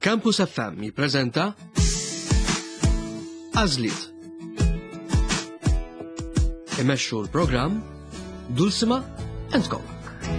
Campus FM jippreżenta Għażliet. Imexxu l-programm Dulcima & Co.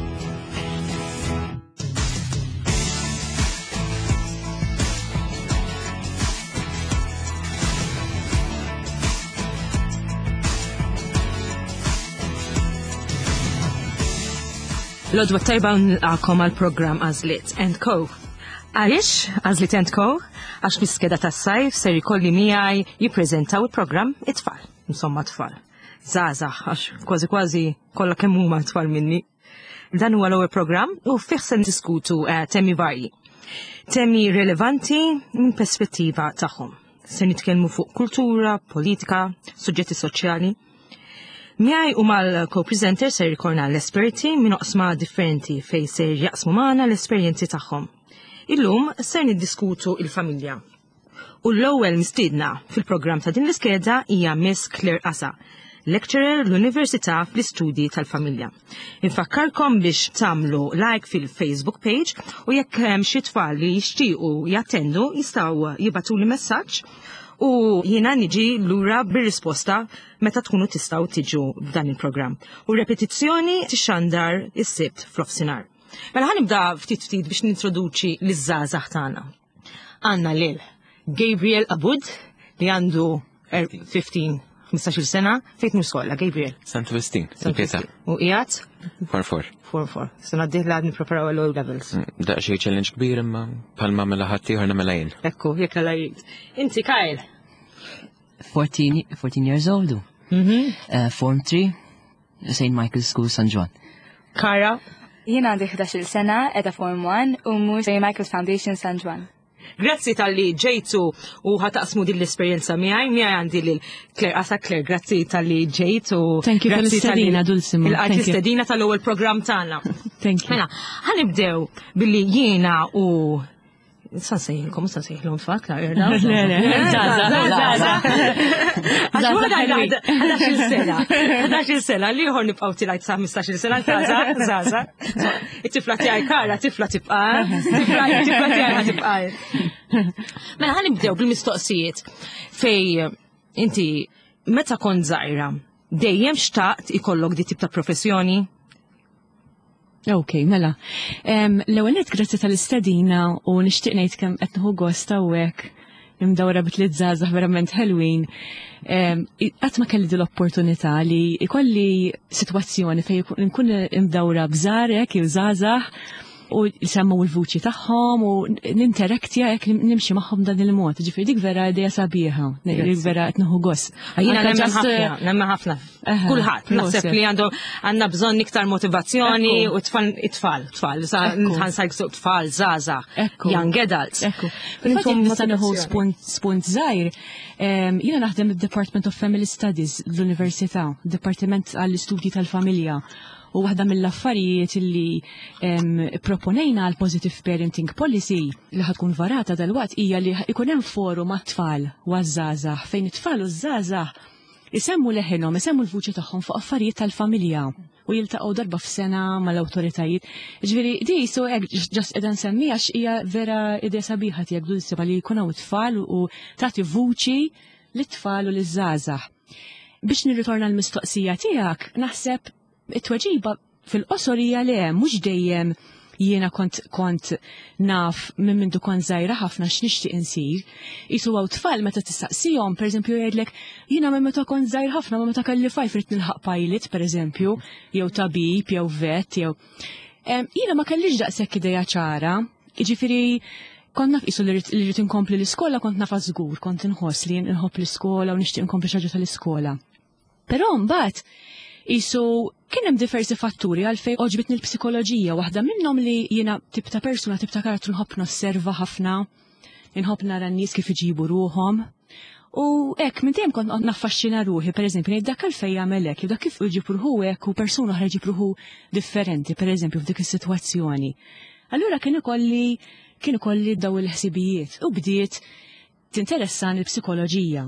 L-odwa tajba nilqakom għal-program Għażliet & Co. Għaliex Għażliet & Co? Għax miskeda tas-sajf ser ikolli miegħi jippreżentaw il-programm it-tfal. Insomma tfal. Żgħażagħ għax kważi kollha kemm huma tfal minni. Dan huwa l-ewwel programm u fih se ndiskutu temi varji. Temi rilevanti minn perspettiva tagħhom. Se nitkellmu fuq kultura, politika, suġġetti soċjali. Miegħi u mal-co-presenter ser jkollna l-esperti minn oqsma differenti fejn ser jaqsmu magħna l-esperjenzi tagħhom. Illum ser niddiskutu il-familja. U l-ewwel mistiedna fil-programm ta' din l-iskeda hija Miss Claire Asa, lecturer l-Università fl-Istudji tal-Familja. Infakkarkom biex tagħmlu like fil-Facebook page u jekk hemm xi tfal li jixtiequ jattendu jistgħu jibatuli messaġġ u jiena niġi lura bir-risposta meta tkunu tistgħu tiġu f'dan il-programm. U repetizzjoni tixxandar is-sibt fl-ofsinhar. Mela ħanibda ftit biex nintroduċi liż-żgħażagħ tagħna. Għandna lil Gabriel Abud li għandu 15 sena, fejn skola Gabriel? Sant Westin, il-Pieta. U qiegħed? 4-4. Sena d-dieħla għad nippreparaw l-O levels. Daqsxejn challenge kbir imma bħalma mela ħadd ieħor nagħmilha jien. Ekku, jekk għal jgħid. Inti Kyle? 14 years old. Form 3, St. Michael's School, San Juan. Kara? Jiena għandi 11 sena, edha Form 1 u mhux St. Michael's Foundation San Juan. Grazzi tal-li ġejtu u ħataqsmu din l-esperjenza miegħi għandi lil Claire Asa. Claire, grazzi tal-li ġejtu. Thank you tal-istedina, Dulcima. Il-istedina tal-ewwel programm tagħna. Thank you. Mela, ħanibdew billi jiena u San sejħilkom, san sejħilhom tfal, Claire, da? Għadax il-sena, li jħor nibqaw tilajt sa' 15 sena, zaza. It-tifla tiegħi Kara, tifla tibqa, tifla tiegħi tibqa. Mela ħanibdew bil-mistoqsijiet fej inti meta kont żgħira dejjem xtaqt ikollok di tip ta' professjoni? Ok, mela. L-ewwel nett grazzi tal-istedina u nixtieq ngħid kemm qed nieħu gost hawnhekk imdawra bit-tliet żgħażagħ verament ħelwin. Qatt ma kelli din l-opportunità li ikolli sitwazzjoni fejn nkun imdawra bżarek jew żgħażagħ u jsemmu l-vuċi tagħhom u ninterektja jekk nimxi magħhom dan il-mod. Ġifieri dik vera idea sabiħa, dik vera qed nieħu gost. Jiena nemmen ħafna. Kulħadd naħseb li għandna bżonn iktar motivazzjoni u tfal, ħansajk tfal, żgħażagħ, young adults. Intom meta nieħu spunt żgħir, jiena naħdem id-Department of Family Studies l-Università, Dipartiment għall-Istudji tal-Familja. U waħda mill-affarijiet li proponejna għal Positive Parenting Policy li ħatkun varata dal-waqt hija li ikun hemm forum għat-tfal u għaż-żgħażagħ fejn it-tfal u żgħażagħ isemmu leħinhom, isemmu l-vuċi tagħhom fuq affarijiet tal-familja u jiltaqgħu darba f'sena mal-awtoritajiet. Ġifieri di so ġast qiegħda nsemmiha hija vera idea sabiħa tiegħek Dulcima li jkun hawn it-tfal u tagħti vuċi lit-tfal u liż-żgħażagħ. Biex nirritorna l-mistoqsija tiegħek, naħseb it-tweġiba fil-qosorija li hemm mhux dejjem jiena kont naf minn mindu kont żgħira ħafna x'nixtieq insir. Isu hawn tfal meta tistaqsihom, pereżempju jgħidlek jiena minn meta kont żgħir ħafna ma meta kelli fajf rid nilħaq pilot pereżempju, jew tabib, jew vet, jew. Jiena ma kellix daqshekk idea ċara, jiġifieri kont naf isu li rrid inkompli l-iskola kont nafa żgur, kont inħoss li inħobb l-iskola u nixtieq inkompli xi ħaġa tal-iskola. Però mbagħad isu kien hemm diversi fatturi għalfejn oġbitni l-psikoloġija, waħda minnhom li jiena tip ta' persuna, tip ta' karattru nħobb nosserva ħafna, inħobb nara n-nies kif iġibu ruhom. U hekk minn dejjem kont naffaxxina ruħi, pereżempju ngħid dak għalfejn jagħmel hekk, jew dak kif iġib ruħu hekk u persuna oħra iġib ruħu differenti, pereżempju f'dik is-sitwazzjoni. Allura kien ikolli daw il-ħsibijiet u bdiet tinteressani l-psikoloġija.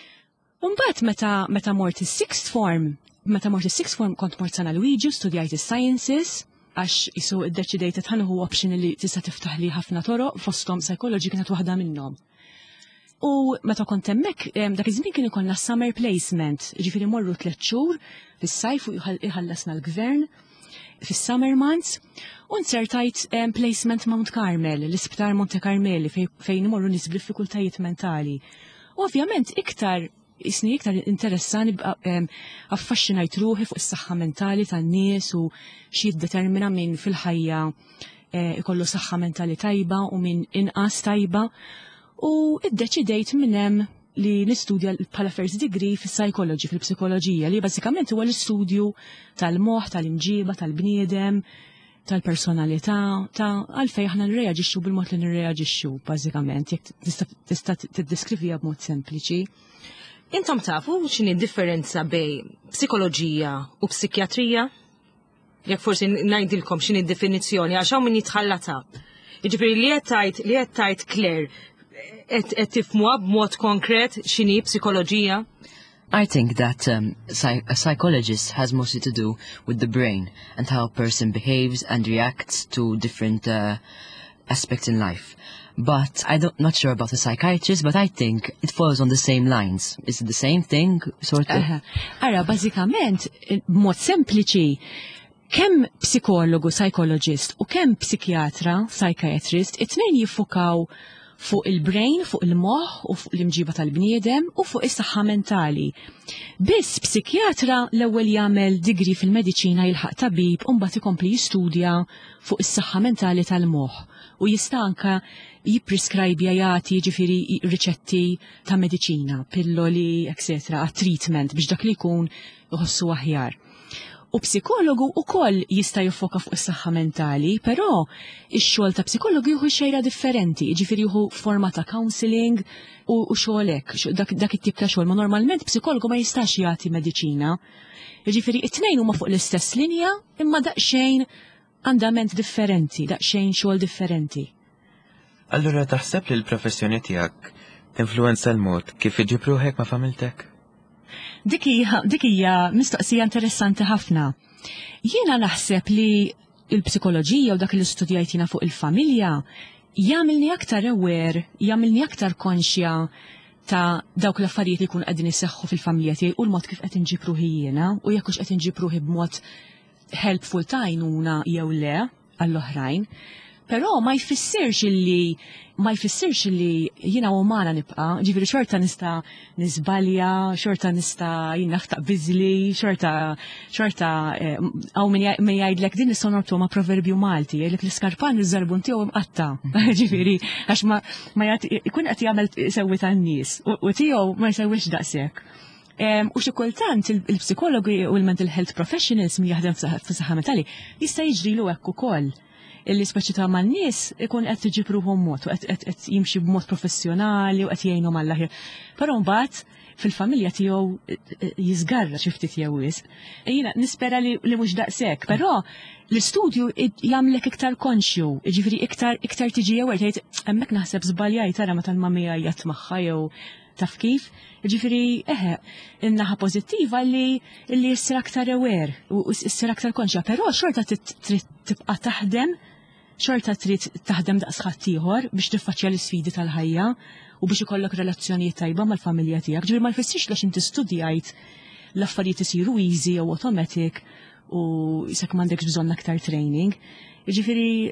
U mbagħad meta mort is-sixth form kont mort sana Luigi, studjajt is-sciences, għax jisu id-deċidejt tħanħu option li tista' tiftaħ li ħafna toroq fosthom psychology kienet waħda minnhom. U meta kont hemmhekk dak iż-żmien kien ikollna summer placement, ġifieri morru 3 xhur fis-sajf u iħallasna l-gvern fis-summer months u nsertajt placement Mount Carmel, l-Isptar Monte Carmeli fejn imorru nies b'diffikultajiet mentali. Ovvjament iktar interessani affaxxinajt ruħi fuq is-saħħa mentali tan-nies u xi jiddetermina min fil-ħajja ikollu saħħa mentali tajba u min inqas tajba. U iddeċidejt minn hemm li nistudja bħala first degree fis-psychology, fil-psikoloġija, li bażikament huwa l-istudju tal-moħħ, tal-imġiba, tal-bniedem, tal-personalità, ta' għalfejn aħna nirreaġixxu bil-mod li nirreaġixxu, bażikament, jekk tista' tiddeskrivija b'mod sempliċi. Intom tafu x'inhi differenza bejn psikoloġija u psikjatrija? Jekk forsi ngħidilkom x'inhi d-definizzjoni għax hawn min jitħallata. Jiġifieri li qed tajt Claire qed tifhmuha b'mod konkret x'inhi psikoloġija? I think that a psychologist has mostly to do with the brain and how a person behaves and reacts to different aspects in life. But I'm not sure about a psychiatrist, but I think it falls on the same lines. Is it the same thing, sort of? Ara, bażikament, b'mod sempliċi, kemm psikologu, psychologist u kemm psikjatra, psychiatrist, it-tnejn jiffukaw fuq il-brain, fuq il-moħħ u fuq l-imġiba tal-bniedem u fuq is-saħħa mentali. Biss psikjatra l-ewwel jagħmel degree fil-mediċina jilħaq tabib u mbagħad ikompli jistudja fuq is-saħħa mentali tal-moħħ u jista' anke jippreskribja jagħti ġifieri riċetti ta' mediċina, pilloli, etc. għat-treatment biex dak li jkun iħossu aħjar. U psikologu ukoll jista' jiffoka fuq is-saħħa mentali, però ix-xogħol ta' psikologu jieħu xejra differenti, jiġifieri jieħu forma ta' counseling u xogħol hekk, dak it-tip ta' xogħol. Ma normalment psikologu ma jistax jagħti mediċina. Jiġifieri it-tnejn huma fuq l-istess linja, imma daqsxejn andament differenti, daqsxejn xogħol differenti. Allura taħseb li l-professjoni tiegħek tinfluwenza l-mod kif iġib ruħek ma' familtek? Dik hija mistoqsija interessanti ħafna. Jiena naħseb li l-psikoloġija u dak li studjajtina fuq il-familja jagħmilni aktar aware, jagħmilni aktar konxja ta' dawk l-affarijiet li jkun qegħdin iseħħu fil-familja tiegħi u l-mod kif qed inġib ruħi jiena u jekk hux qed inġib ruħi b'mod helpful ta' għajnuna jew le għall-oħrajn. Però ma jfissirx li jiena umana nibqa', ġifieri xorta nista' niżbalja, xorta nista' naħtaq biżli, xorta hawn min jgħidlek din nistgħu nortu ma' proverbju Malti, jgħidlek l-iskarpan iż-żarbun tiegħu imqatta', ġifieri għax ma jkun qed jagħmel isewwi tan-nies u tiegħu ma jsewwix daqshekk. U xi kultant il-psikologi u l-mental health professionals min jaħdem fis-saħħa mentali jista' jiġrilu hekk ukoll. Illi speċita ma' n-nies ikun qed tiġib ruħhom mod u qed jimxi b'mod professjonali u qed jgħinhom Alla. Però mbagħad fil-familja tiegħu jiżgarra xi ftit jew wisq. Jiena nispera li mhux daqshekk, però l-istudju jagħmlek iktar konxju, jiġifieri iktar tiġi aware tgħid hemmhekk naħseb żbaljajt tara meta l-mamma jgħid magħha jew taf kif. Jiġifieri in-naħa pożittiva li ssir aktar aware u ssir aktar konxja, però xorta trid tibqa' taħdem. Xorta trid taħdem daqs ħadd ieħor biex tiffaċċja l-isfidi tal-ħajja u biex ikollok relazzjonijiet tajba mal-familja tiegħek. Ġifier ma jfissirx għax inti studjajt l-affarijiet isiru easy jew automatic u isek m'għandekx bżonn aktar training. Jiġifieri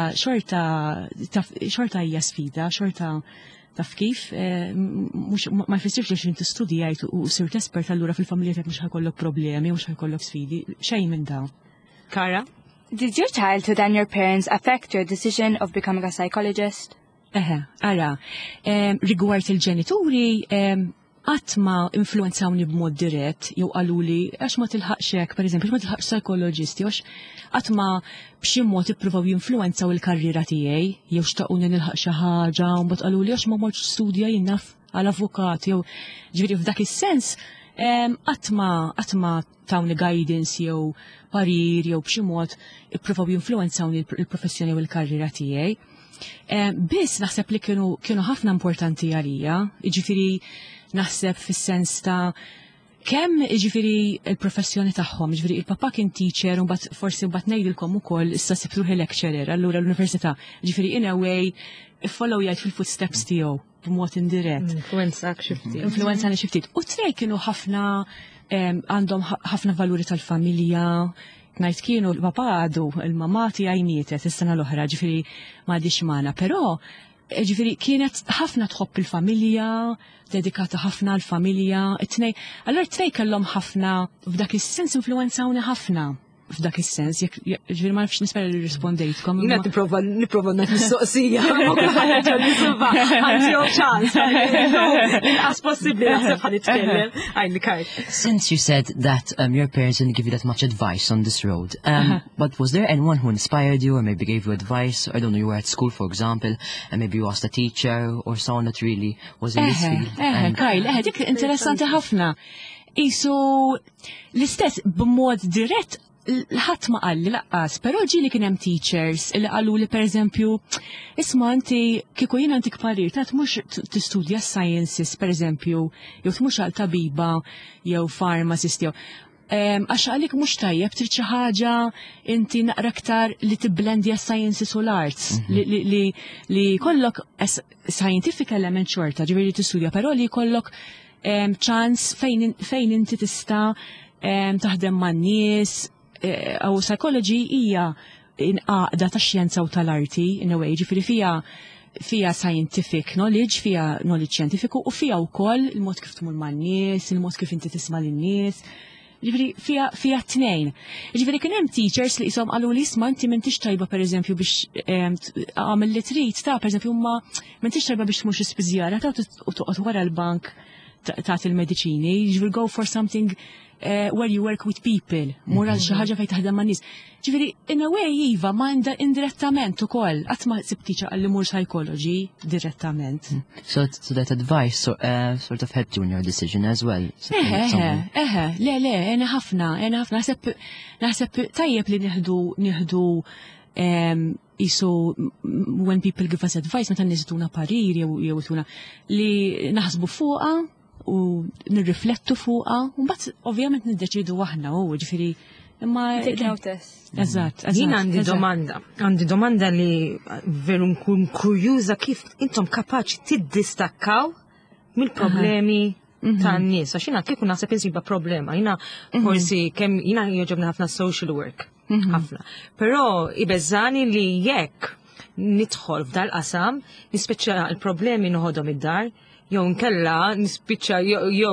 xorta hija sfida, xorta taf kif ma jfissirx għax inti studjajt u sirt espert allura fil-familja tiegħek mhux ħajkollok problemi u mhux ħajkollok sfidi, xejn minn dawn. Kara? Did your childhood and your parents affect your decision of becoming a psychologist? Ara, rigward il-ġenituri, għatma influenzawni b'mod dirett, jew għaluli, għax ma tilħaqxek, per eżempju, ma tilħaqx psychologisti, għax għatma b'xi mod ippruvaw jinfluenzaw il-karriera tiegħi, jew xtaquni nilħaq xi ħaġa, u mbagħad qaluli għax ma mortx studja jinnaf għal-avukat, jew ġifieri f'dak is-sens, għatma tawni guidance jew parir jew b'xi mod ippruvaw jinfluenzawni il-professjoni u l-karriera tiegħi. Biss naħseb li kienu ħafna importanti għalija, jiġifieri naħseb fis-sens ta' kemm ġifiri il-professjoni tagħhom, ġifiri il-papa kien teacher, u forsi mbagħad ngħidilkom ukoll issa sibtuħi lecturer, allura l-università, ġifiri in a way follow jgħid fil-footsteps tiegħu b'mod indirett. Influenzak xi ftit. Influenzani xi ftit. U trej kienu ħafna għandhom ħafna valuri tal-familja. Ngħid kienu l-papa għadu il-mamma tiegħi mietet is-sena l-oħra, ġifieri m'għadix magħna, però ġifieri kienet ħafna tħobb il-familja, dedikata ħafna l-familja, allura t-tnej kellhom ħafna f'dak is-sens influenzawni ħafna. F'dak is-sens, ġifieri ma nafx nispera li rispondejtkom. Jien qed nipprova nagħti mistoqsija. Inqas possibbli naħseb ħa nitkellem. Għajni kart. Since you said that your parents didn't give you that much advice on this road, but was there anyone who inspired you or maybe gave you advice? I don't know, you were at school, for example, and maybe you asked a teacher or someone that really was in this field. Kajl, dik interessanti ħafna. Isu l-istess b'mod dirett l-ħadd ma qal li laqqas, però ġieli kien hemm teachers li qalu li pereżempju isma' inti kieku jien għandek parir tat mhux tistudja sciences pereżempju, jew tmux għal tabiba jew pharmacist jew għax għalik mhux tajjeb trid xi ħaġa inti naqra aktar li tibblendja sciences u l-arts li kollok scientific element xorta ġifieri tistudja, però li jkollok ċans fejn inti tista' taħdem man-nies. Għaw psychology hija inqaqda tax-xjenza u tal-arti in a way, ġifieri fija scientific knowledge, fija knowledge xjentifiku u fija wkoll il-mod kif tmur man-nies, il-mod kif inti tisma' lin-nies. Ġifieri fija tnejn. Ġifieri kien hemm teachers li qishom qalu li isma' inti m'intix tajba pereżempju biex għamel li trid ta' pereżempju huma m'intix tajba biex tmur xi spiżjara ta' u toqgħod wara l-bank ta' il-mediċini, ġifieri go for something where you work with people, mura xi ħaġa fejn taħdem ma' nies. Ġifieri in a way iva ma indirettament ukoll qatt ma sibtiċa għalli mur psychology direttament. So that advice sort of helped you in your decision as well. Le, ena ħafna, naħseb tajjeb li nieħdu isu when people give us advice meta niżduna parir jew tuna li naħsbu fuqha u nirriflettu fuqha u mbagħad ovvjament niddeċidu aħna ġifieri imma eżatt. Jien għandi domanda li veru nkun kurjuża kif intom kapaċi tiddistakkaw mill-problemi tan-nies. Għax jiena kieku naħseb insiba problema. Jiena forsi kemm jiena jogħġobni ħafna social work. Ħafna. Però ibeżżani li jekk nidħol f'dal qasam nispiċċa l-problemi noħodhom id-dar jew nkella nispiċċa jew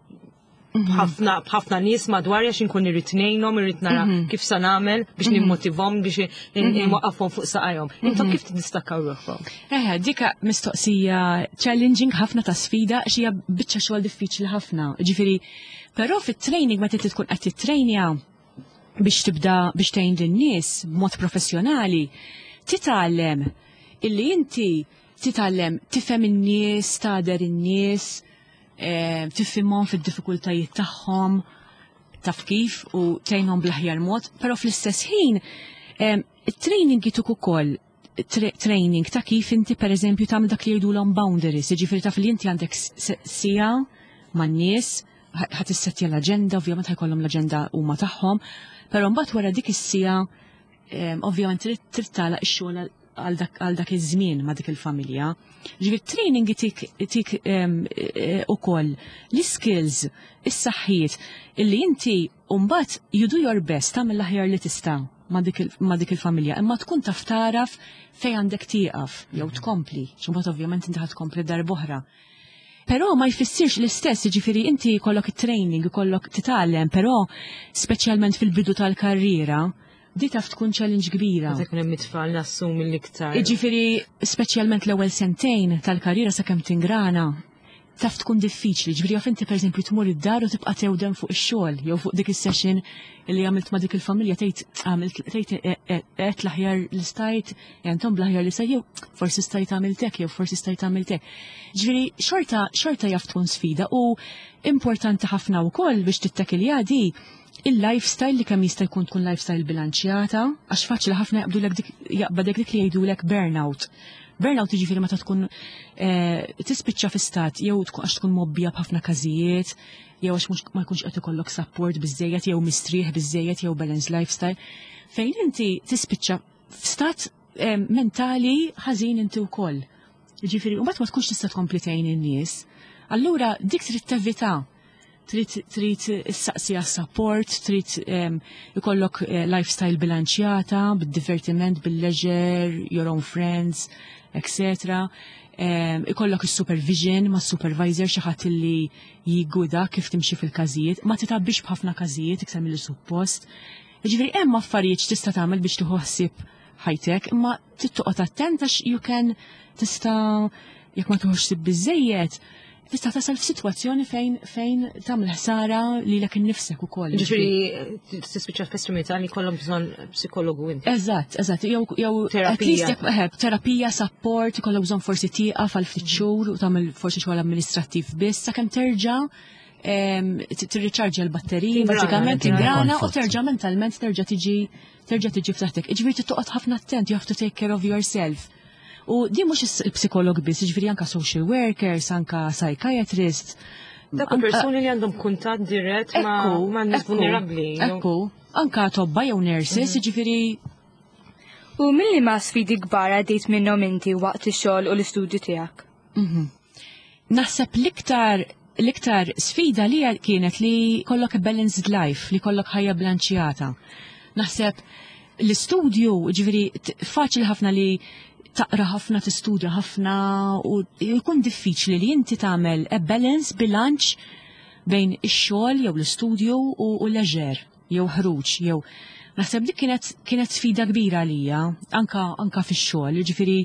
ħafna nies madwar għax inkun irrid ngħinhom, irrid nara kif se nagħmel biex nimmotivhom biex inwaqqafhom fuq saqajhom. Intom kif tistakkaw ruħhom? Dika mistoqsija challenging ħafna ta' sfida għax hija biċċa xogħol diffiċli ħafna. Ġifieri, però fit-training meta tkun qed tittrejnja biex tibda biex tgħin lin-nies b'mod professjonali, titgħallem illi inti titgħallem tifhem in-nies, tagħder in-nies, tifhimhom fid-diffikultajiet tagħhom, taf kif u tgħinhom bl-aħjar mod, però fl-istess ħin it-training jituk ukoll training ta' kif inti pereżempju tagħmel dak li jgħidulhom boundaries, jiġifieri taf li inti għandek sija man-nies, ħadd issettja l-aġenda, ovvjament ħajkollhom l-aġenda huma tagħhom, però mbagħad wara dik is-sija ovvjament trid tagħlaq ix-xogħol għal dak iż-żmien ma' dik il-familja. Ġifieri training itik ukoll l-skills, is-saħħiet illi inti mbagħad you do your best tagħmel l-aħjar li tista' ma' dik il-familja, imma tkun taf taraf fejn għandek tieqaf jew tkompli, x'imbagħad ovvjament inti ħadd tkompli darb'oħra. Però ma jfissirx l-istess, ġifieri inti kollok it-training, kollok titgħallem, però speċjalment fil-bidu tal-karriera, di taf tkun challenge kbira. Tkun hemm it-tfal nassumi l-iktar. Ġifieri speċjalment l-ewwel sentejn tal-karriera sakemm tingrana, taf tkun diffiċli. Ġifieri jaf inti pereżempju tmur id-dar u tibqa' tewdem fuq ix-xogħol jew fuq dik is-session li għamilt ma' dik il-familja tgħid qed l-aħjar li stajt, jantom bl-aħjar li jew forsi stajt għamiltek jew forsi stajt għamiltek. Ġifieri xorta jaf tkun sfida u importanti ħafna wkoll biex tittakilja di il-lifestyle li kemm jista' jkun tkun lifestyle bilanċjata, għax faċli ħafna jaqbdulek dik li jgħidulek burnout. Burnout jiġifieri meta tkun tispiċċa fi stat jew għax tkun mobbija b'ħafna każijiet, jew għax ma jkunx qed ikollok support biżejjed jew mistrieħ biżejjed jew balanced lifestyle, fejn inti tispiċċa f'stat mentali ħażin inti wkoll. Jiġifieri u mbagħad ma tkunx tista' tkompli tgħin in-nies. Allura dik trid tevita. Trid issaqsi għas-support, trid ikollok lifestyle bilanċjata, bid-divertiment, bil-leisure, your own friends, etc. Ikollok is-supervision ma' supervisor xi ħadd li jigguda kif timxi fil-każijiet, ma titabbix b'ħafna każijiet iktar milli suppost. Jiġifieri hemm affarijiet tista' tagħmel biex tieħu ħsieb ħajtek, imma trid toqgħod attent għax you can tista' jekk ma tieħux ħsieb biżejjed, tista' tasal f'sitwazzjoni fejn tagħmel ħsara lilek innifsek ukoll. Ġifieri tispiċċa f'estrumità li jkollhom bżonn psikologu inti. Eżatt, jew terapija, support, ikollok bżonn forsi tieqaf għal ftit xhur u tagħmel forsi xogħol amministrattiv biss sakemm terġa' tirriċarġja l-batteriji, bażikament tingrana u terġa' mentalment terġa' tiġi f'taħtek. Ġifieri toqgħod ħafna attent, you have to take care of yourself. U di mhux il-psikolog biss, ġifieri anke social workers, anke psychiatrists. Dak persuni li għandhom kuntatt dirett ma' nies vulnerabbli. Ekku, anke tobba jew nurses, ġifieri. U milli ma' sfidi kbar għaddejt minnhom inti waqt ix-xogħol u l-istudju tiegħek? Naħseb l-iktar sfida li kienet li kollok balanced life, li kollok ħajja blanċjata. Naħseb l-istudju, ġifieri faċli ħafna li taqra ħafna, tistudja ħafna u jkun diffiċli li inti tagħmel balance, bilanċ bejn ix-xogħol jew l-istudju u leisure jew ħruġ jew naħseb dik kienet sfida kbira għalija anka fix-xogħol, jiġifieri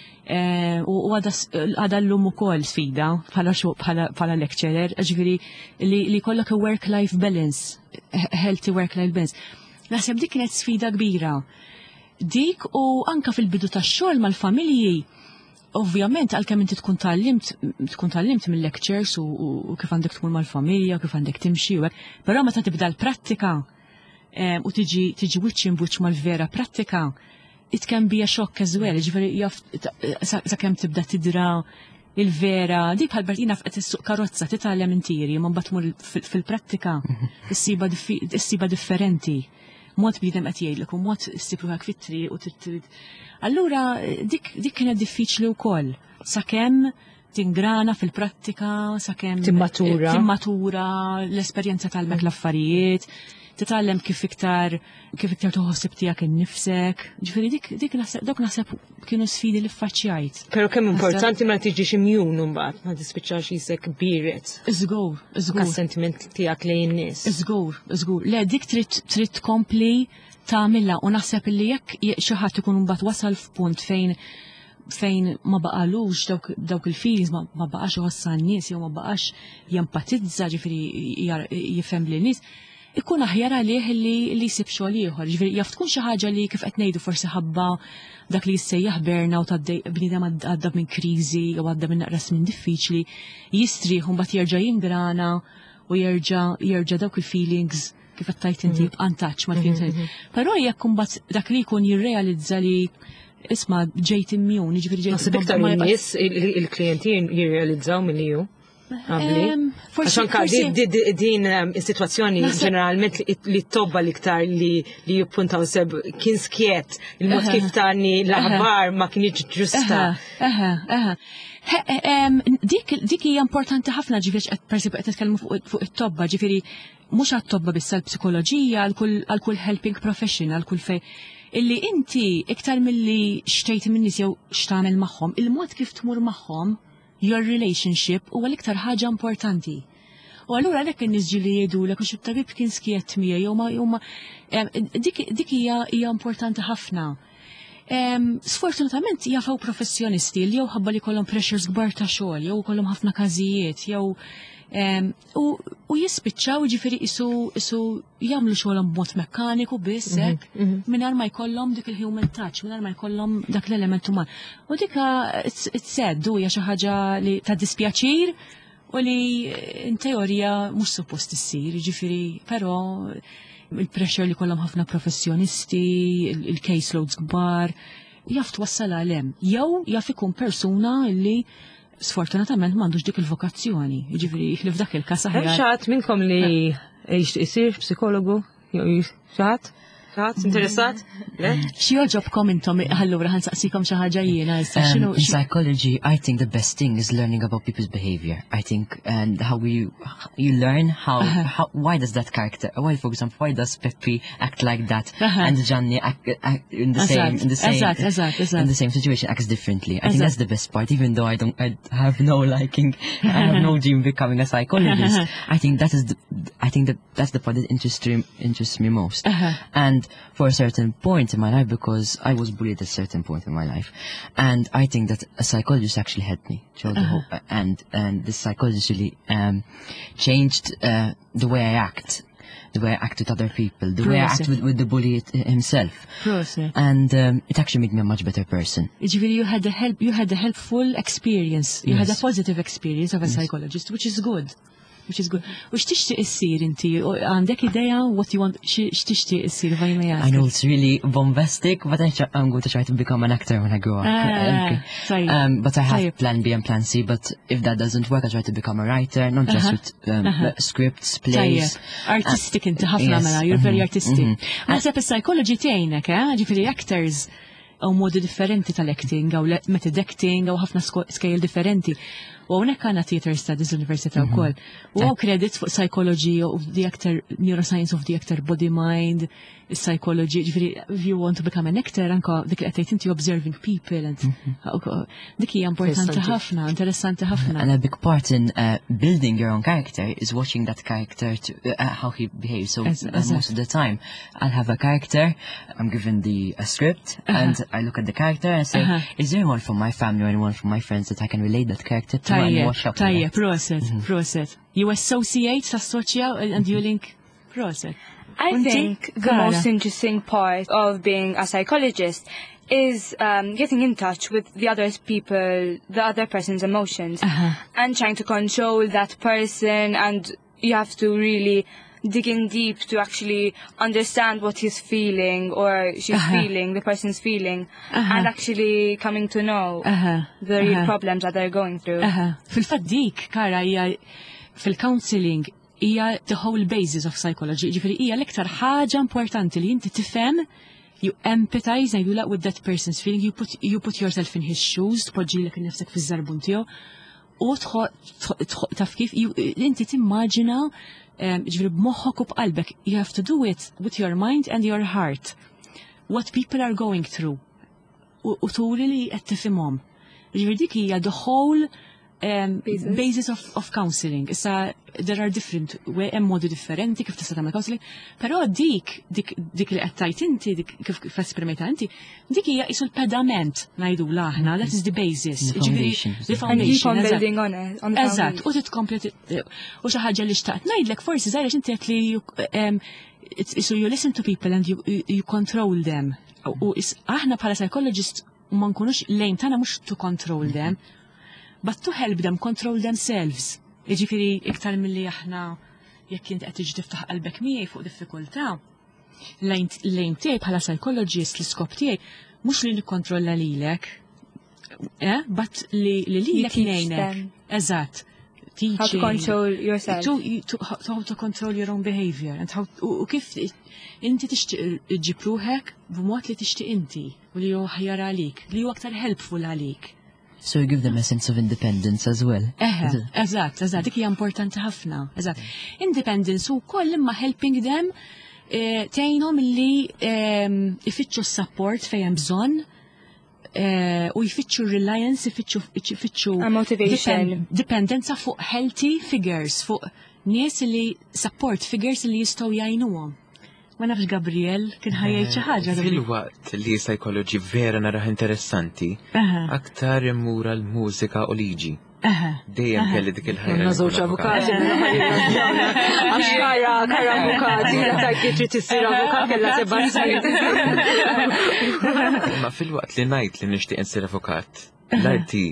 u għadha llum ukoll sfida bħala lecturer, jiġifieri li jkollok work-life balance, healthy work-life balance. Naħseb dik kienet sfida kbira. Dik u anka fil-bidu tax-xogħol mal-familji, ovvjament għalkemm inti tkun tallimt mill-lectures u kif għandek tkun mal-familja, kif għandek timxi u hekk, però meta tibda l-prattika u tiġi wiċċ imbuċċ mal-vera prattika, it can be a shock as well, ġifieri sakemm tibda tidra il-vera, dik bħal Bertina fqed issuq karozza titgħallem intieri, ma mbagħad tmur fil-prattika issiba differenti. Mod bidem qed jgħidlek u mod issibruhek fit-triq u trid. Allura dik kienet diffiċli wkoll sakemm tingrana fil-prattika, sakemm timmatura l-esperjenza tagħmek l-affarijiet, titgħallem kif iktar toħossib tiegħek innifsek. Ġifieri dik naħseb kienu sfidi li ffaċċjajt. Però kemm importanti ma tiġix imjun mbagħad, ma tispiċċax isek biret. Iżgur. Kas-sentiment tiegħek lejn nies. Iżgur. Le dik trid tkompli tagħmilha u naħseb li jekk xi ħadd ikun mbagħad wasal f'punt fejn ma baqalux dawk il-feelings ma baqax iħossa n-nies jew ma baqax jempatizza ġifieri jifhem lin nies. Ikkun aħjar għalih li jsib xogħol ieħor. Ġifieri jaf tkun xi ħaġa li kif qed ngħidu forsi ħabba dak li jissejjaħ burnout bniedem għadda minn kriżi jew għadda minn naqras minn diffiċli, jistrieħ u mbagħad jerġa' jingrana u jerġa' dawk il-feelings kif qed tajt inti untouched mal-feelings. Però jekk imbagħad dak li jkun jirrealizza li isma' ġejt immjun, jiġifieri ġejt. Naħseb iktar nies il-klijenti jirrealizzaw milli hu. Għaxan din is-sitwazzjoni ġeneralment li tobba liktar li jippuntaw seb kien skiet il-mod kif tani l-aħbar ma kienx ġusta. Dik hija importanti ħafna ġifieri qed titkellmu fuq it-tobba, ġifieri mhux għat-tobba biss għall-psikoloġija għal kull helping profession għal kull illi inti iktar milli xtejt minn nies jew x'tagħmel magħhom, il-mod kif tmur magħhom your relationship huwa l-iktar ħaġa importanti. U allura għalhekk in-nies ġieli jgħidulek u x'tabib kien skiet miegħi jew ma dik hija importanti ħafna. Sfortunatament jafaw professjonisti li jew ħabba li kollhom pressures kbar ta' xogħol jew kollhom ħafna każijiet jew u jispiċċaw ġifieri isu jagħmlu xogħolhom b'mod mekkaniku biss hekk mingħajr ma jkollhom dik il-human touch, mingħajr ma jkollhom dak l-element uman. U dik it-seddu hija xi ħaġa li ta' dispjaċir u li in teorija mhux suppost issir, ġifieri però il-pressure li kollhom ħafna professjonisti, il-case loads kbar, jaf twassal għalem. Jew jaf ikun persuna li sfortunatament m'għandux dik il-vokazzjoni. Jiġifieri li f'dak il-każ aħjar. Hemm xatt minnkom li jsir psikologu? Xatt? Interessat? Xi joġobkom intom allura ħansaqsikom xi ħaġa jiena issa In psychology, I think the best thing is learning about people's behavior. I think and how you learn how why does that character, why for example, why does Peppi act like that and Gianni act in the same situation acts differently. I think that's the best part. Even though I have no liking, I have no dream becoming a psychologist. I think that's the part that interests me most. And for a certain point in my life, because I was bullied at a certain point in my life, and I think that a psychologist actually helped me throughout the whole, and the psychologist really changed the way I act with other people, the way I act with the bully himself, and it actually made me a much better person. You had a helpful experience, you had a positive experience of a psychologist, which is good. U x'tixtieq issir inti? Għandek idea what you want x'tixtieq issir if I may ask? I know it's really bombastic, but I'm going to try to become an actor when I grow up. But I have plan B and plan C, but if that doesn't work, I try to become a writer, not just with scripts, plays. Artistic inti ħafna mela, you're very artistic. Naħseb is-psychology tgħinek, ġifieri actors għaw modi differenti tal-acting, għaw method acting, għaw ħafna scale differenti. U għonek għana theater studies l-Università u koll. U għaw credits fuq psychology of the actor, neuroscience of the actor, body mind, psychology. If you want to become an actor, anka dik għatajt inti observing people. Dik hija importanti ħafna, interessanti ħafna. And a big part in building your own character is watching that character to how he behaves. So most of the time, I'll have a character, I'm given a script, and I look at the character and say, is there anyone from my family or anyone from my friends that I can relate that character to? Tajjeb, proset. You associate, tassoċja, and you link, proset. I think the most interesting part of being a psychologist is getting in touch with the other person's emotions, and trying to control that person, and you have to really dig in deep to actually understand what he's feeling or she's feeling, the person's feeling, and actually coming to know the real problems that they're going through. Fil-fatt dik, Kara, hija fil-counseling hija the whole basis of psychology. Ġifieri hija l-iktar ħaġa importanti li inti tifhem, you empathize with that person's feeling, you put yourself in his shoes, tpoġġilek innifsek fiż-żarbun tiegħu, u taf kif inti timmaġina ġifieri b'moħħok u b'qalbek. You have to do it with your mind and your heart. What people are going through. U turi li qed tifhimhom. Ġifieri dik hija the whole basis of counseling. Issa there are different hemm modi differenti kif tista' tagħmel counseling, però dik li qed tgħid inti, kif esprimejta inti, dik hija qisu l-pedament ngħidula aħna, that is the basis. The foundation. And keep on building on it. Eżatt, u titkompli u xi ħaġa li xtaqt ngħidlek forsi żgħira inti qed li so you listen to people and you control them. U aħna bħala psychologist ma nkunux lejn tagħna mhux to control them, but to help them control themselves. Jiġifieri iktar milli aħna jekk inti qed tiġi tiftaħ qalbek miegħi fuq diffikultà. Lejn tiegħi bħala psychologist l-iskop tiegħi mhux li nikkontrolla lilek, but li lilek ngħinek. Eżatt. How to control yourself. How to control your own behavior. And u kif inti tixtieq iġġib ruħek b'mod li tixtieq inti u li hu ħjar għalik, li hu aktar helpful għalik. So you give them a sense of independence as well. Eżatt, dik hija importanti ħafna. Eżatt. Independence u koll imma helping them tgħinhom li ifittxu s-support fejn hemm bżonn u jfittxu reliance, ifittxu motivation. Dipendenza fuq healthy figures, fuq nies li support figures li jistgħu jgħinuhom. Ma nafx Gabriel kien ħajjejt xi ħaġa. Fil-waqt li psychology vera naraħ interessanti, aktar immura l-mużika u liġi. Dejjem kelli dik il-ħajja. Żewġ avukati. Għax kara avukati, tajt li trid issir avukat kellha tibgħat. Ma fil-waqt li ngħid li nixtieq insir avukat, l-arti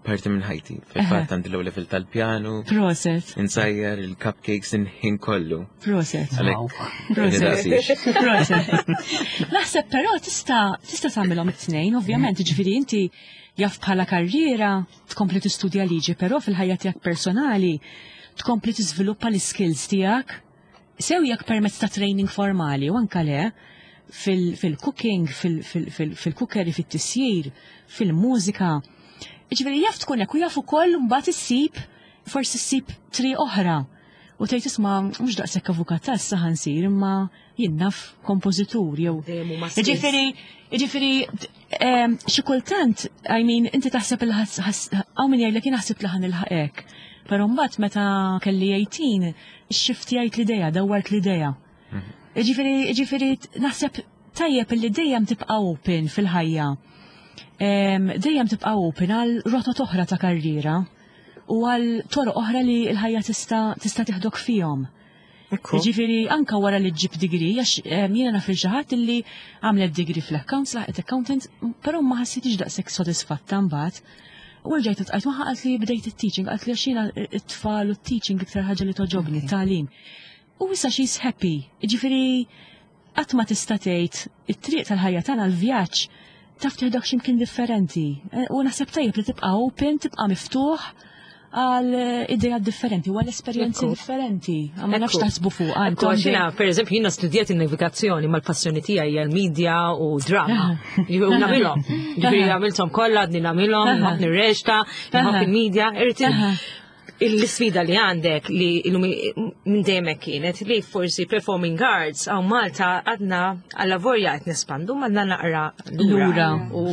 parti minn ħajti. Fil-fatt għandi l level tal-pjanu. Proset. Insajjar il-cupcakes in kollu. Proset. Proset. Naħseb però tista' tagħmilhom it-tnejn, ovvjament, ġifieri inti jaf bħala karriera tkompli tistudja liġi, però fil-ħajja tiegħek personali tkompli tiżviluppa l-skills tiegħek sew jekk permezz ta' training formali u anke le fil-cooking, fil-cookery, fit-tisjir, fil-mużika. Ġifieri jaf tkun hekk u jaf ukoll mbagħad issib forsi ssib tri oħra. U tgħid isma' mhux daqshekk avukat issa ħansir imma jien naf kompożitur jew. Ġifieri xi kultant, inti taħseb hawn min jgħidlek jien naħseb li ħanilħaq. Però mbagħad meta kelli 18 ix-xift jgħid l-idea, dawwart l-idea. Ġifieri naħseb tajjeb li dejjem tibqa' open fil-ħajja. Dejjem tibqa' open għal rotot oħra ta' karriera u għal toroq oħra li l-ħajja tista' tieħdok fihom. Ġifieri anke wara li ġġib degree, għax jiena naf xi ħadd illi għamlet degree fl-accounts laħqet accountant, però ma ħassitx daqshekk sodisfatta mbagħad. U rġajt tqajt ma qalt li bdejt it-teaching, qalt li xina it-tfal u t-teaching iktar ħaġa li toġobni, it-tagħlim. U issa she's happy. Ġifieri qatt ma tista' tgħid it-triq tal-ħajja tagħna l-vjaġġ taf tieħdok x'imkien differenti. U naħseb tajjeb li tibqa' open, tibqa' miftuħ għal idejat differenti, u għal esperjenzi differenti. Ma nafx taħsbu fuq. Għaxina, per eżempju, jiena studijat in-navigazzjoni mal-passjoni tiegħi hija l-medja u drama. U nagħmilhom. Ġifieri għamilthom kollha, għadni nagħmilhom, nħobb nirreġta, nħobb il-medja, l-sfida li għandek li minn dejjem kienet li forsi performing arts għaw Malta għadna għal-lavorja qed nespandu għadna naqra lura.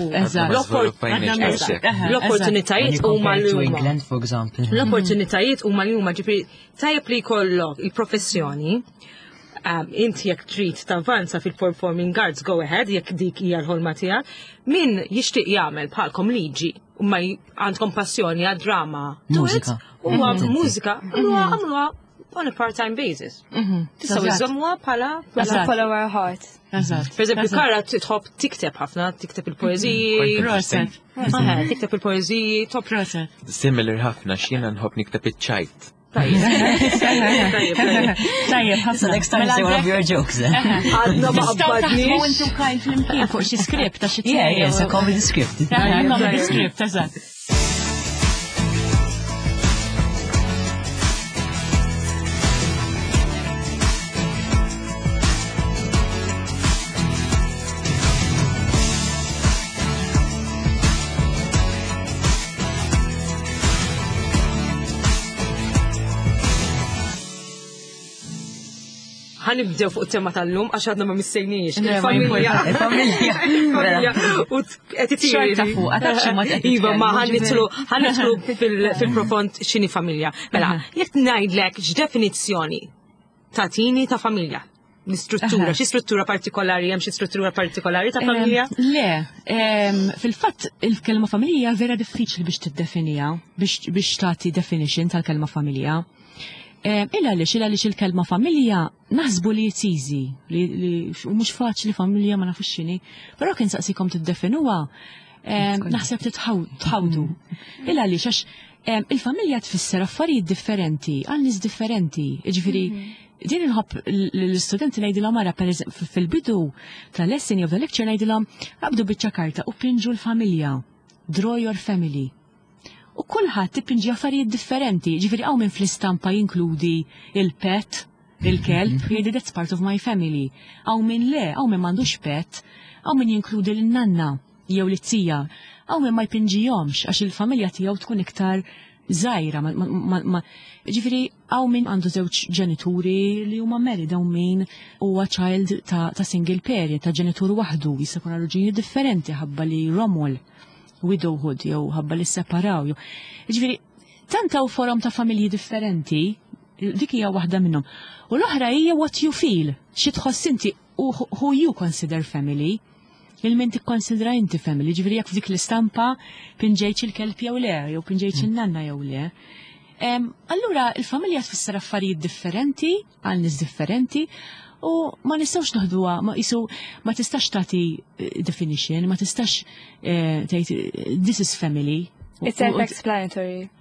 L-opportunitajiet huma l-huma. L-opportunitajiet huma l-huma ġifieri tajjeb li jkollok il-professjoni. Inti jekk trid tavanza fil-performing arts go ahead jekk dik hija l-ħolma tiegħek. Min jixtieq jagħmel bħalkom liġi u ma għandkom passjoni għad drama. Mużika. Huwa mużika, għamluha on a part-time basis. Tistgħu iżommuha bħala follow our heart. Per eżempju, Kara tħobb tikteb ħafna, tikteb il-poeżiji. Tikteb il-poeżiji, top. Similar ħafna x'jiena nħobb nikteb iċ-ċajt. Tajjeb, ħafna. Next time say one of your jokes. Għadna ma qabadniex. Taħsbu intu kajn fl-imkien fuq xi script ta' xi Yeah, it's a comedy script. Comedy script, eżatt. ħanibdew fuq it-tema tal-lum għax għadna ma missejniex. Il-familja. U Xorta fuq, għatax ma Iva, ma ħanitlu fil-profond xini familja. Mela, jek ngħidlek x'definizzjoni tatini ta' familja? L-istruttura, xi struttura partikolari, hemm xi struttura partikolari ta' familja? Le, fil-fatt il-kelma familja vera diffiċli biex tiddefinija, biex tagħti definition tal-kelma familja. Illa-lix il-kelma familja naħsbu li jtizi, li mux faċli familja ma nafux xini, pero kien saqsikom tiddefinuwa, naħseb titħawdu. Illa-lix, għax il-familja tfisser affarijiet differenti, għannis differenti, ġifiri, din inħobb l-studenti najdilom għara fil-bidu tal-lesson of the lecture najdilom għabdu bieċa karta u pinġu l-familja, draw your family. U kullħat tippinġi affarijiet differenti, ġifiri għaw minn fl-istampa jinkludi il-pet, il-kelb, jgħidi that's part of my family. Għaw minn le, għaw minn mandux pet, għaw minn jinkludi l-nanna, jew l-tija, għaw minn ma jpinġijomx, għax il-familja tijaw tkun iktar zaħira. Ġifiri għaw minn għandu zewċ ġenituri li huma married, għaw minn huwa child ta' single parent, ta' ġenitur wahdu, jisakun għal-ġini differenti, ħabba li romol. Widowhood, jew ħabba li separaw. Ġifieri, tantaw forum ta' familji differenti, dik hija waħda minnhom. U l-oħra hija what you feel, xi tħoss inti who you consider family, il-min tikkonsidra inti family, ġifieri jekk f'dik l-istampa pinġejt il-kelb jew le, jew pinġejt il-nanna jew le. Allura il-familja tfisser affarijiet differenti, għal nies differenti, u ma nistawx naħduha, ma tistax tagħti definition, ma tistax tgħid this is family, It's self-explanatory.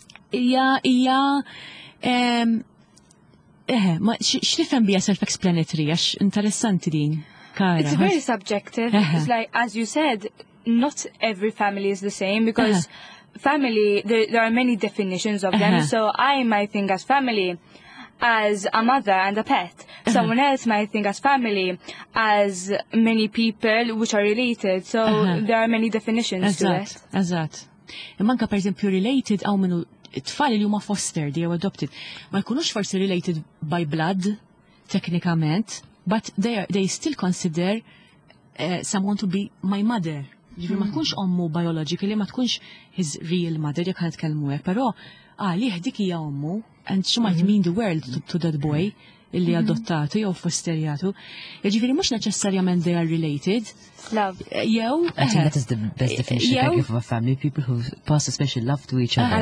Ma x'nifhem bija self-explanatory għax interessanti din. It's very subjective. It's like, as you said, not every family is the same because family, there are many definitions of them. So I might think as family as a mother and a pet. Someone else might think as family as many people which are related. So there are many definitions to it. Eżatt. Manka per esempio related għaw minnu it-tfal li huma fostered jew adopted. Ma jkunux forsi related by blood, technikament, but they still consider someone to be my mother. Ġifir ma tkunx ommu biologically, ma tkunx his real mother, jek ħanet kelmu hekk, però liħ dik hija ommu, and she might mean the world to that boy illi adottatu jew fosterjatu. Ġifiri mhux neċessarjament they are related. Love. I think that is the best definition I can give of a family. People who pass a special love to each other.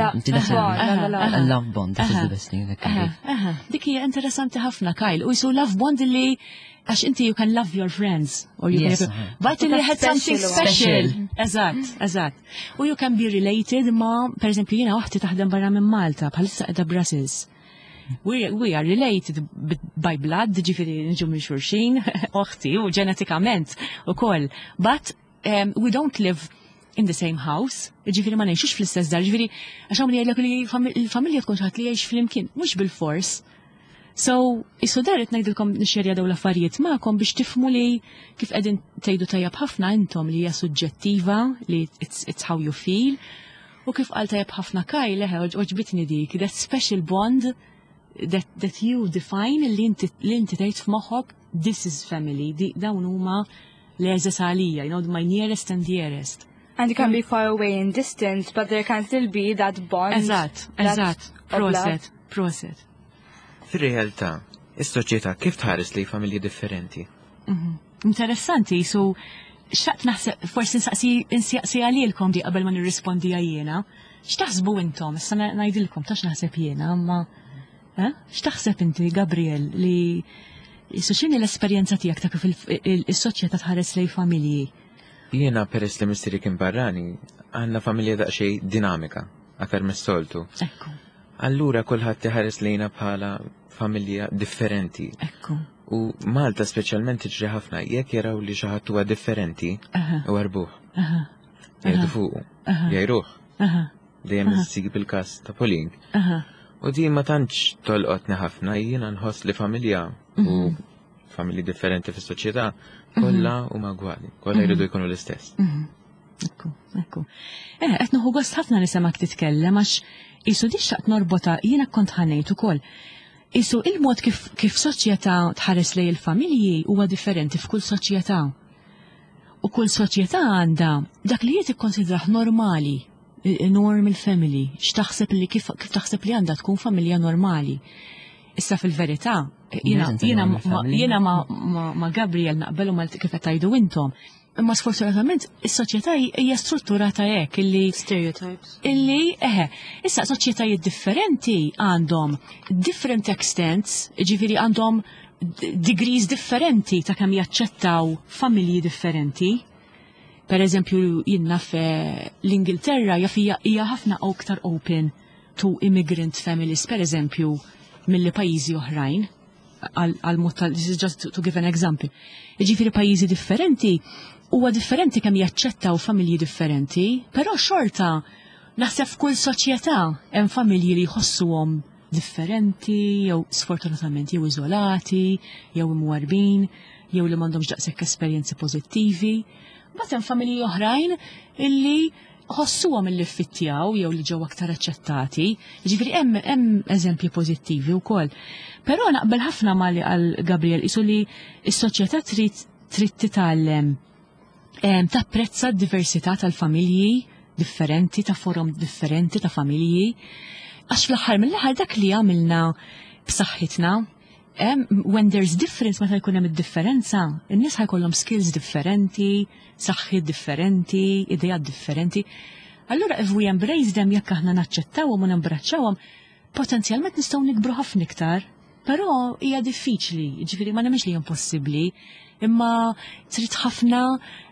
A love bond. That is the best thing that can be. Dik hija interessanti ħafna, Kyle. U jisu love bond li għax inti you can love your friends. Or you can, but you had something special. Eżatt. U you can be related ma, per esempio, jiena waħti taħdem barra minn Malta, bħalissa qiegħda Brussels. We are related by blood, ġifiri nġu minn xurxin, uħti, u ġenetikament, u koll. But we don't live in the same house, ġifiri ma nejxux fl-istess dar, ġifiri għaxam li għallak li il-familja tkun ħat li jgħix fl-imkien, mux bil-fors. So, isu daret najdilkom nixxerja daw l-affarijiet ma'kom biex tifmu li kif għedin tejdu tajab ħafna intom li hija suġġettiva, li it's how you feel, u kif għal tajab ħafna kaj leħe, oġbitni dik, that special bond that you define li inti tgħid f'moħħok this is family, dawn huma l-eżes għalija, you know, my nearest and dearest. And it can be far away in distance, but there can still be that bond. Eżatt. Proset. Fir-realtà, is-soċjetà kif tħares li familji differenti? Interessanti, so xaqt naħseb forsi nsaqsi għalilkom di qabel ma nirrispondi jiena. X'taħsbu intom? Issa ngħidilkom tax naħseb jiena, ma x'taħseb inti, Gabriel, li x'inhi l-esperjenza tiegħek ta' kif is-soċjetà tħares lejn familji? Jiena peress li mistieri kien barrani, għandna familja daqsxejn dinamika, aktar mis-soltu. Ekku. Allura kulħadd iħares lejna bħala familja differenti. Ekku. U Malta speċjalment tiġri ħafna jekk jaraw li xi ħadd huwa differenti u arbuh. Jgħidu fuqu, jgħiruh. Dejjem issib il-każ ta' Pauline. U di ma tantx tolqotni ħafna, jiena nħoss li familja u familji differenti fis-soċjetà kollha huma gwali, kollha jridu jkunu l-istess. Ekku. Qed nieħu gost ħafna nisemak titkellem għax isu di xtaqt norbota jiena kont ħanejt ukoll. Isu il-mod kif soċjetà tħares lejn il-familji huwa differenti f'kull soċjetà. U kull soċjetà għandha dak li jiet ikkonsidrah normali. Normal family, x'taħseb li kif taħseb li għandha tkun familja normali. Issa fil-verità, jiena ma Gabriel naqbelu mal kif qed tgħidu intom. Imma sfortunatament is-soċjetà hija strutturata hekk illi stereotypes. Issa soċjetajiet differenti għandhom different extents, ġifieri għandhom degrees differenti ta' kemm jaċċettaw familji differenti. Per eżempju, jinnaf l-Ingilterra hija ħafna aktar open to immigrant families, per eżempju, mill pajjiżi oħrajn. This is just to give an example. Ġifieri pajjiżi differenti huwa differenti kemm jaċċettaw familji differenti, però xorta naħseb f'kull soċjetà hemm familji li jħossuhom differenti, jew sfortunatament jew iżolati, jew imwarbin, jew li m'għandhomx daqshekk esperjenzi pożittivi. Batem familji oħrajn illi ħossuhom illi ffittjaw jew li ġew aktar aċċettati, ġifieri hemm eżempji pożittivi wkoll. Però naqbel ħafna mali għal Gabriel isu li s-soċjetà trid titgħallem tapprezza d-diversità tal-familji differenti, ta' forum differenti ta' familji, għax fl-aħħar mill-aħħar dak li għamilna b'saħħitna. When there's difference, meta jkun hemm id-differenza, in-nies ħajkollhom skills differenti, saħħiet differenti, idejat differenti. Allura if we embrace them jekk aħna naċċettawhom u nimbraċċawhom, potenzjalment nistgħu nikbru ħafna iktar, però hija diffiċli, ġifieri ma nemmenx li impossibbli, imma trid ħafna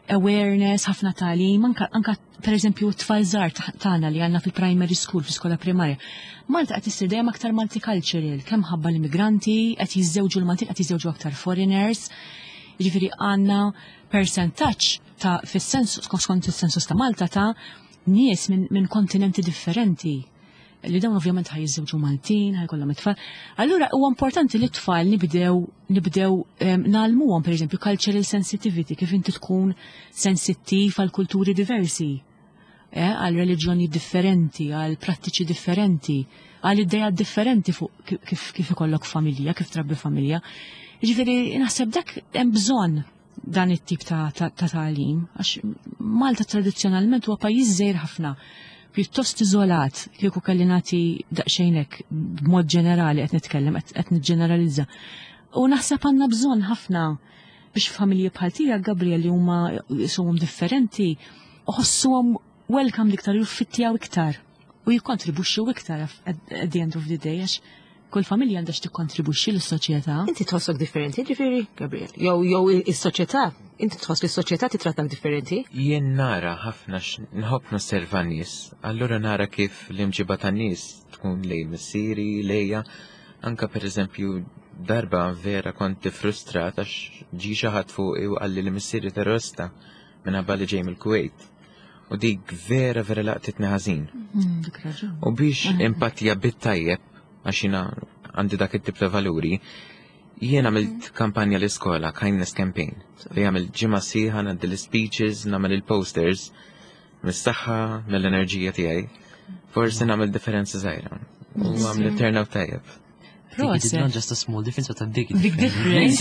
awareness, ħafna talim, anka per eżempju t-tfal żgħar tagħna li għandna fil-primary school, fil-skola primarja. Malta qed issir dejjem aktar multicultural, kemm ħabba l-immigranti, qed jiżżewġu l-Maltin, qed jiżżewġu aktar foreigners. Jiġifieri għandna percentaġġ ta' fis-sensu skont is-sensus ta' Malta ta' nies minn kontinenti differenti. Li dawn ovvjament ħajjiżżewġu Maltin, ħajkollhom it-tfal. Allura huwa importanti li t-tfal nibdew nagħlmuhom pereżempju cultural sensitivity, kif inti tkun sensittiv għal kulturi diversi, għal reliġjoni differenti, għal prattiċi differenti, għal idejat differenti fuq kif ikollok familja, kif trabbi familja. Jiġifieri naħseb dak hemm bżonn dan it-tip ta' tagħlim, għax Malta tradizzjonalment huwa pajjiż żgħir ħafna, pjuttost iżolat, kieku kelli nagħti daqsxejn hekk b'mod ġenerali qed nitkellem, qed niġġeneralizza. U naħseb għandna bżonn ħafna biex familji bħal tiegħek Gabriel li huma jisuhom differenti, uħossuhom welcome iktar, juffittjaw iktar u jikkontribwixxu iktar at the end of the day, għax kull familja għandha tikkontribwixxi lis-soċjetà. Inti tħossok differenti, ġifieri, Gabriel? Jew is-soċjetà, inti tħoss li s-soċjetà titrattak differenti? Jien nara ħafna nħobb nosserva n-nies, allura nara kif l-imġiba tan-nies tkun lej missieri, lejja, anka pereżempju darba vera kont frustrat għax ġi xi ħadd fuqi u qalli li missieri terrorista minħabba li ġej mill-Kuwait. U dik vera laqtitni ħażin. U biex empatija bit-tajjeb għax jiena għandi dak it-tip ta' valuri, jien għamilt kampanja l-iskola, Kindness Campaign, li għamilt ġimgħa sieħa ngħaddi l-speeches, nagħmel il-posters, mis-saħħa, mill-enerġija tiegħi. Forsi nagħmel differenza żgħira. U għamlet turnout tajjeb. It's not just a small difference, but a big difference.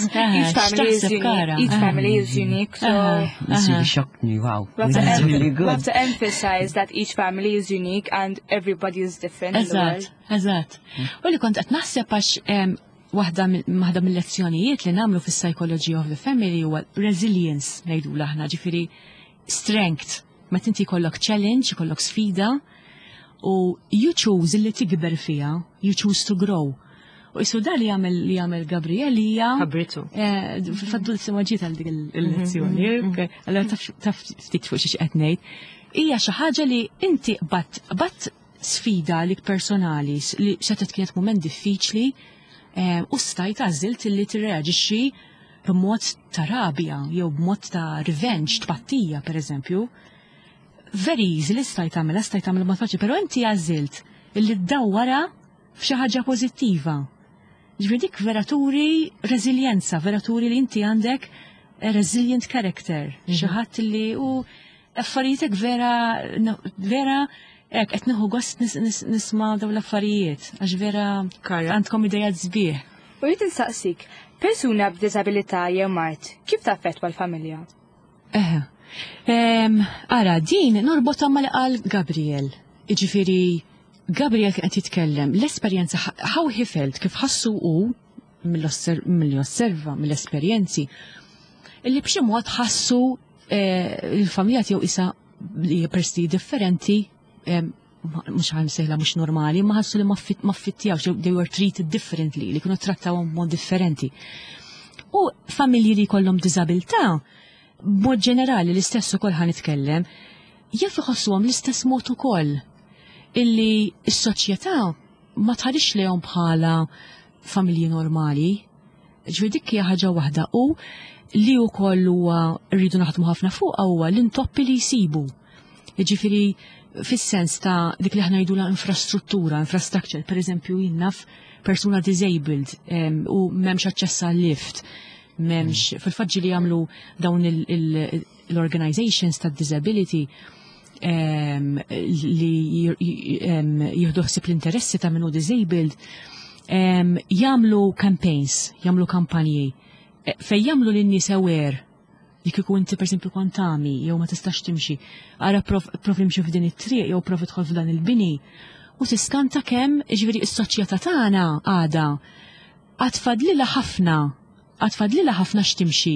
Each family is unique, so This really shocked me. Wow, we that's really we good. have to emphasize that each family is unique and everybody is different in the world. Eżatt. U li kont qed naħseb għax waħda mill-lezzjonijiet li nagħmlu fis-psychology of the family huwa resilience ngħidu aħna, ġifieri strength. Meta inti jkollok challenge, jkollok sfida, u you choose li tikber fija, you choose to grow. U jisu da li jagħmel Gabriel hija Ħabritu. Faddu l-simaġiet għal dik il-lezzjoni. Allora taf ftit fuq xi qed ngħid. Hija xi ħaġa li inti qatt sfida lik personali li xetet kienet mument diffiċli u stajt għażilt li tirreaġixxi b'mod ta' rabja jew b'mod ta' revenge, tpattija pereżempju. Very easy li stajt tagħmel ma faċli, però inti għażilt illi ddawwara f'xi ħaġa pożittiva. Ġifieri dik veraturi reżiljenza, veraturi li inti għandek resilient character, xi ħadd li u affarijiet vera hekk qed nieħu gost nisma' dawn l-affarijiet għax vera għandkom idejat sbieħ. U jrid insaqsik, persuna b'diżabilità jew mart, kif taffettwa l-familja? Ara, din norbota mal qal Gabriel. Iġifieri Gabriel kien qed jitkellem l-esperjenza how he felt kif ħassu hu mill-osserva mill-esperjenzi illi b'xi mod ħassu il-familja tiegħu isa li persti differenti mhux ħansejla mhux normali, ma ħassu li ma fittjawx, they were treated differently, li kienu trattawhom mod differenti. U familji li jkollhom diżabilità b'mod ġenerali l-istess ukoll ħanitkellem, jaf iħossuhom l-istess mod ukoll illi s-soċjetà ma tħarix lehom bħala familji normali. Ġifieri dik hija ħaġa waħda u li wkoll huwa rridu naħdmu ħafna fuqha huwa l-intoppi li jsibu. Ġifieri fis-sens ta' dik li aħna ngħidula infrastructure, pereżempju jien naf persuna disabled u m'hemmx aċċess għal-lift. Memx, fil-faġġi li jagħmlu dawn l-organizations ta' disability li jieħdu ħsieb l-interessi ta' minnu disabled, jagħmlu campaigns, jagħmlu kampanji fejn jagħmlu lin-nies aware li kieku inti pereżempju kontami jew ma tistax timxi, ara prof imxi f'din it-triq jew prof idħol f'dan il-bini u tiskanta kemm ġifieri s-soċjetà tagħna għada għad fadlilha ħafna x'timxi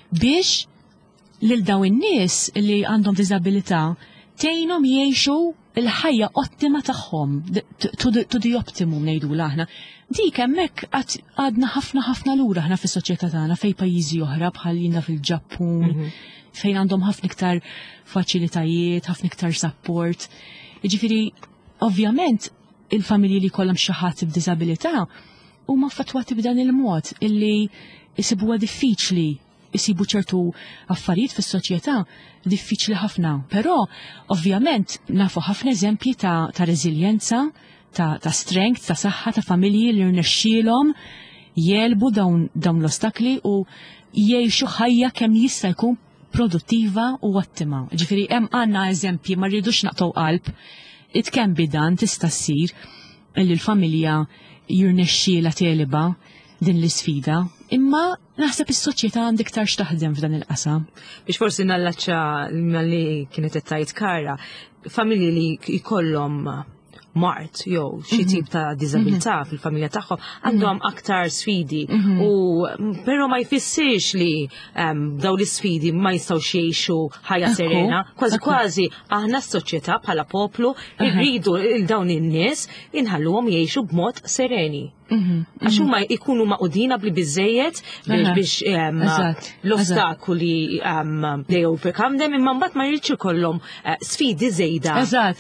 biex lil daw in-nies li għandhom diżabilità tgħinhom jgħixu il-ħajja ottima tagħhom, to the optimum ngħidu aħna. Dik hemmhekk għadna ħafna lura aħna fis-soċjetà tagħna fejn pajjiżi oħra bħal jiena fil-Ġappun, fejn għandhom ħafna iktar faċilitajiet, ħafna iktar support. Jiġifieri, ovvjament, il-familji li kollhom xi ħadd b'diżabilità huma affettwati b'dan il-mod illi jsibuha diffiċli jsibu ċertu affarijiet fis-soċjetà diffiċli ħafna. Però ovvjament nafu ħafna eżempji ta' reżiljenza, ta' strength, ta' saħħa ta' familji li rnexxielhom jelbu dawn l-ostakli u jgħixu ħajja kemm jista' jkun produttiva u ottima. Ġifieri hemm għandna eżempji ma rridux naqtaw qalb, it can be done, tista' ssir illi l-familja jirnexxiela teliba din l-isfida, imma naħseb is-soċjetà għandha iktar x'taħdem f'dan il-qasam. Biex forsi nallaċċa li kienet ittajt Kara, familji li jkollhom mart jew xi tip ta' diżabilità fil-familja tagħhom għandhom aktar sfidi u però ma jfissirx li dawn l-isfidi ma jistgħux jgħixu ħajja serena, kważi aħna s-soċjetà bħala poplu rridu il dawn in-nies inħalluhom jgħixu b'mod sereni. Għax huma jkunu maqudina bli biżejjed biex l-ostakoli they overcome them, imma mbagħad ma jridx ikollhom sfidi żejda.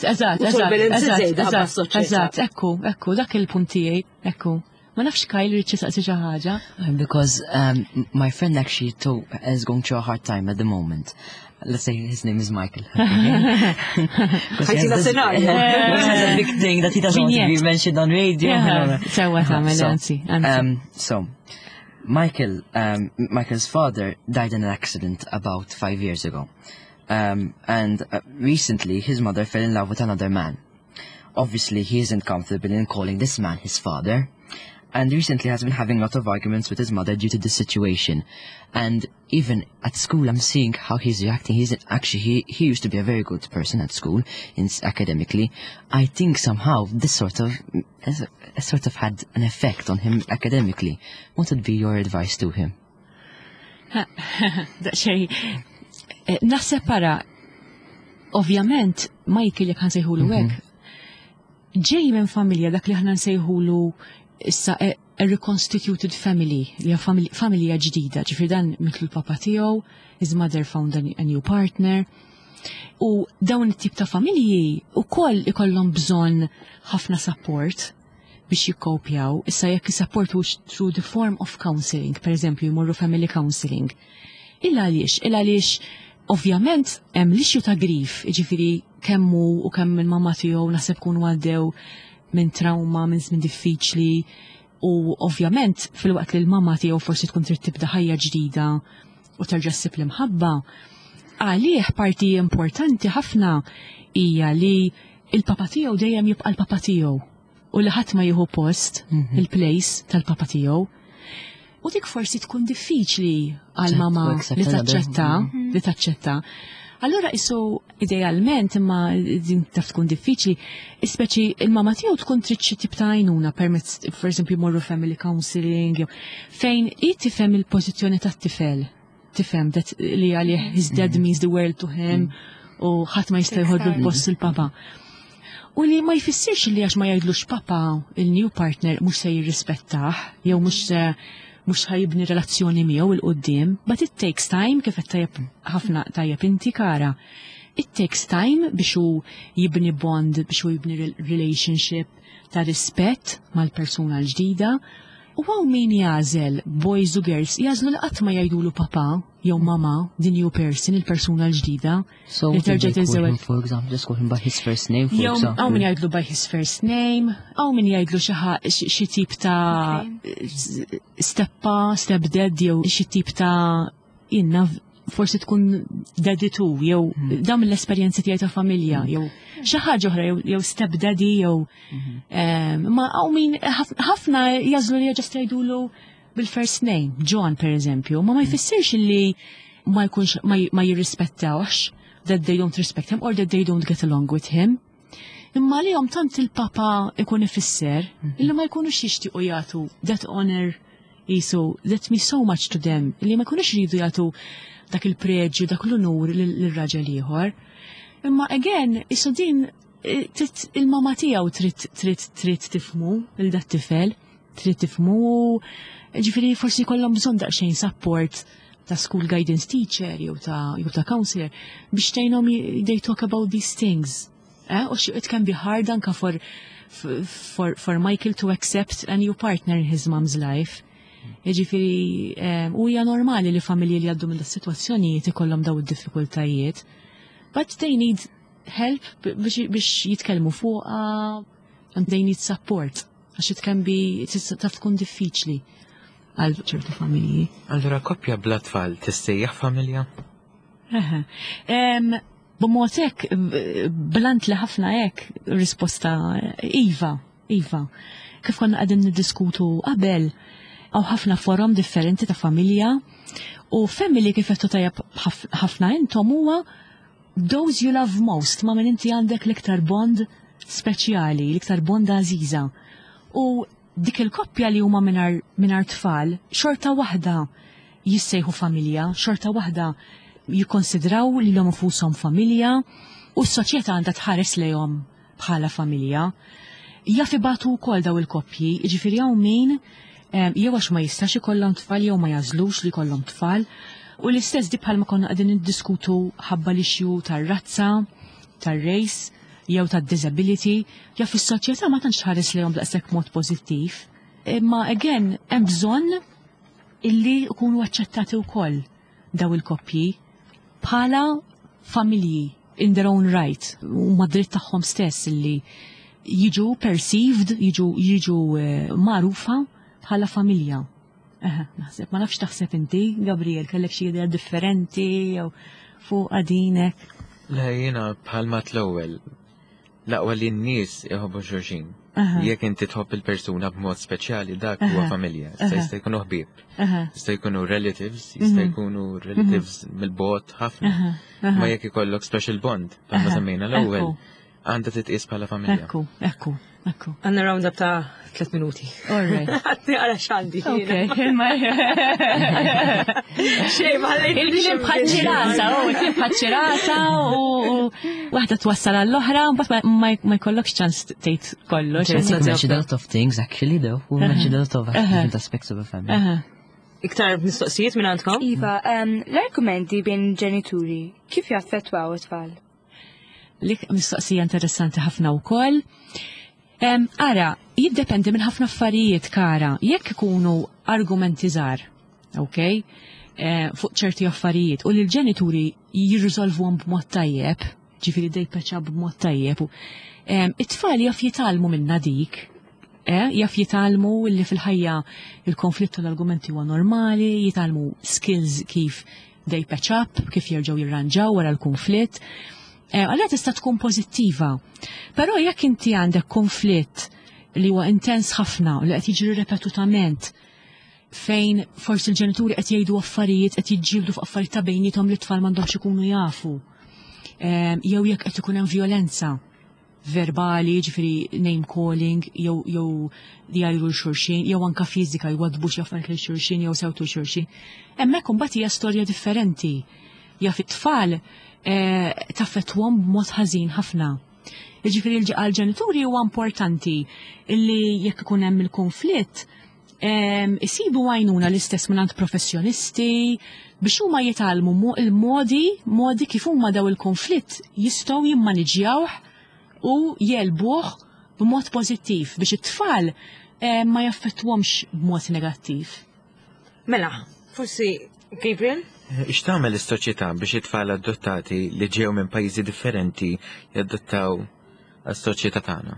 Eżatt, ekku, dak il-punt tiegħi, ekku. Ma nafx Kyle rrid jisaqsi xi ħaġa. Because my friend actually too is going through a hard time at the moment. Let's say his name is Michael. Because he has a big thing that he doesn't want to be mentioned on radio. So, Michael's father died in an accident about 5 years ago. And recently his mother fell in love with another man. Obviously he isn't comfortable in calling this man his father. And recently has been having a lot of arguments with his mother due to this situation. And even at school, I'm seeing how he's reacting. He used to be a very good person at school, academically. I think somehow this sort of had an effect on him academically. What would be your advice to him? Naħseb ovvjament, Michael jek ħansejħulu hekk. Ġej minn familja dak li ħna nsejħulu issa a reconstituted family, li familja ġdida, ġifri dan mitlu l-papa tiegħu, his mother found a new partner. U dawn it-tip ta' familji ukoll ikollhom bżonn ħafna support biex jikkopjaw. Issa jekk is-support hux through the form of counseling, pereżempju jmorru family counseling. Illa għaliex ovvjament hemm l-issue ta' grief, ġifieri kemm hu u kemm il-mamma tiegħu naħseb kunu għaddew minn trauma, minn żmien diffiċli, u ovvjament fil-waqt li l-mamma tiegħu forsi tkun trid tibda ħajja ġdida u terġa' ssib l-imħabba, għalih parti importanti ħafna hija li il-papa tiegħu dejjem jibqa' l-papa tiegħu u li ħadd ma jieħu post il-place tal-papa tiegħu. U dik forsi tkun diffiċli għal mama li taċċetta. Allora issu idealment imma din taf tkun diffiċli, ispeċi il-mama tiegħu tkun trid xi tip ta' għajnuna permezz pereżempju jmorru family counseling, fejn tifhem il-pożizzjoni tat-tifel. Tifhem li għalih his dad means the world to him u ħadd ma jista' jħodlu l-post il-papa. U li ma jfissirx li għax ma jgħidlux papa il-new partner mhux se jirrispettah jew mhux ħajibni relazzjoni miegħu il-qudiem, but it takes time kif qed ħafna tajjeb inti Kara. It takes time biex hu jibni bond, biex hu jibni relationship ta' rispett mal-persuna l-ġdida. U għaw min jażel, boys u girls, jażlu li qatt ma jgħidulu papa jew mama din new person, il-persuna l-ġdida. So for example, just call him by his first name, for example. Għaw min jgħidlu by his first name, għaw min jgħidlu xi tip ta' stepdad jew xi tip ta' inna forsi tkun deditu jew dam l-esperjenzi tiegħi ta' familja jew xi ħaġa oħra jew stepdaddy jew ma hawn min ħafna jażlu li ġast jgħidulu bil-first name, John pereżempju, ma jfissirx li ma jkunx ma jirrispettawx that they don't respect him or that they don't get along with him. Imma li jom tant il-papa ikun ifisser illi ma jkunux jixtiequ jagħtu that honor jisu that means so much to them, illi ma jkunux jridu jagħtu dak il-preġju, dak l-unur l-raġel ieħor. Imma again, isu din il-mama tiegħu trid tifhmu il-dat tifel, trid tifhmu, ġifieri forsi jkollhom bżonn daqsxejn support ta' school guidance teacher jew ta' counselor biex tgħinhom they talk about these things. It can be hard anka for Michael to accept a new partner in his mom's life. Ġifieri u hija normali li familji li għaddu minn das-sitwazzjonijiet ikollhom daw id-diffikultajiet. But they need help biex jitkellmu fuqha and they need support. Għax it can be taf tkun diffiċli għal ċertu familji. Allura koppja bla tfal tissejjaħ familja? B'mod hekk blant li ħafna hekk risposta iva. Kif konna qegħdin niddiskutu qabel hawn ħafna forom differenti ta' familja u family kif qed tajjeb ħafna intom huwa those you love most, ma' min inti għandek l-iktar bond speċjali, l-iktar bond għażiża. U dik il-koppja li huma mingħajr tfal, xorta waħda jissejħu familja, xorta waħda jikkonsidraw li l-hom infushom familja u s-soċjetà għandha tħares lejhom bħala familja. Jaf ibatu wkoll daw il-koppji, jiġifieri hawn min jew għax ma jistax ikollhom tfal jew ma jażlux li jkollhom tfal. U l-istess di bħalma konna qegħdin niddiskutu ħabba l-ixju tar-razza, tar-race, jew tad-disability, jaf is-soċjetà ma tantx tħares lejhom daqshekk mod pożittiv. Imma again hemm bżonn illi jkunu aċċettati wkoll daw il-koppji bħala familji in their own right u mad-dritt tagħhom stess illi jiġu perceived, jiġu magħrufa bħala familja. Naħseb, ma nafx taħseb inti, Gabriel, kellek xi idea differenti jew fuq għadinek. La jiena bħalma l-ewwel l-aqwa li n-nies iħobbu xulxin. Jekk inti tħobb il-persuna b'mod speċjali dak huwa familja. Jista' jkunu ħbieb, jista' jkunu relatives, jista' jkunu relatives mill-bogħod ħafna. Ma jekk ikollok special bond, bħalma semmejna l-ewwel, għandha titqies bħala familja. Ekku. Għanna round up ta' 3 minuti. Alright. Għatni għala xandi. Okay. Xej, ma Il-bini bħadċirata u waħda twassal għall-oħra, but ma jkollokx ċans tgħid kollox. We mentioned a lot of things actually though. We mentioned a lot of different aspects of a family. Iktar mistoqsijiet minn għandkom? Iva, l-argumenti bejn ġenituri kif jaffettwaw it-tfal? Lik mistoqsija interessanti ħafna wkoll. Ara, jiddependi minn ħafna affarijiet kara, jekk ikunu argumenti żgħar, okay? Fuq ċerti affarijiet u li l-ġenituri jirriżolvuhom b'mod tajjeb, ġifieri dej peċa b'mod tajjeb, it-tfal jaf jitalmu minna dik, jaf jitalmu li fil-ħajja il-konflitt u l-argumenti huwa normali, jitalmu skills kif dej peċa, kif jerġgħu jirranġaw wara l-konflitt. Għalja tista' tkun pożittiva. Però jekk inti għandek konflitt li huwa intens ħafna li qed jiġri repetutament fejn forsi l-ġenituri qed jgħidu affarijiet qed jiġġieldu fuq affarijiet ta' bejniethom li t-tfal m'għandhomx ikunu jafu. Jew jekk qed ikun hemm violenza verbali, ġifieri name calling, jew jgħidu l-xulxin, jew anke fiżika jwadbu xi affarijiet lil xulxin jew sewtu xulxin. Hemmhekk imbagħad hija storja differenti. Jaf it-tfal taffettwhom b'mod ħażin ħafna. Jiġifieri għall-ġenituri huwa importanti illi jekk ikun hemm il-konflitt isibu għajnuna l-istess mingħand professjonisti biex huma jitalmu il-modi kif huma daw il-konflitt jistgħu jimmaniġjawh u jelbuh b'mod pożittiv biex it-tfal ma jaffettwhomx b'mod negattiv. Mela, forsi Gabriel? X'tagħmel is-soċjetà biex it-tfal adottati li ġew minn pajjiżi differenti jaddottaw għas-soċjetà tagħna?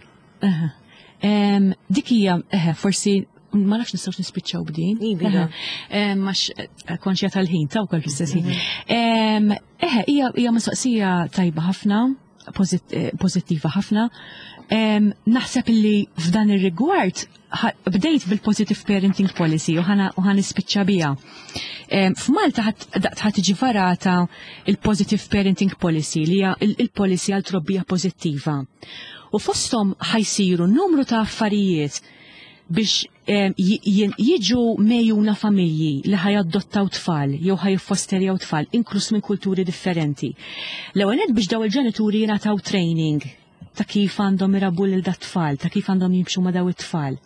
Dik hija forsi ma nafx nistgħux nispiċċaw b'din. Max konxja tal-ħin ta' wkoll fl-istess ħin. Hija mistoqsija tajba ħafna, pożittiva ħafna. Naħseb li f'dan ir-rigward bdejt bil-positive parenting policy u ħan ispiċċa biha. F'Malta ħadd tiġi varata il-positive parenting policy li hija il-policy għal trobbija pożittiva. U fosthom ħajsiru numru ta' affarijiet biex jiġu mejjuna familji li ħajadottaw tfal jew ħajfosterjaw tfal inkluż minn kulturi differenti. L-ewwel biex daw il-ġenituri jingħataw training ta' kif għandhom irabbu lil dat tfal, ta' kif għandhom jimxu ma' daw it-tfal.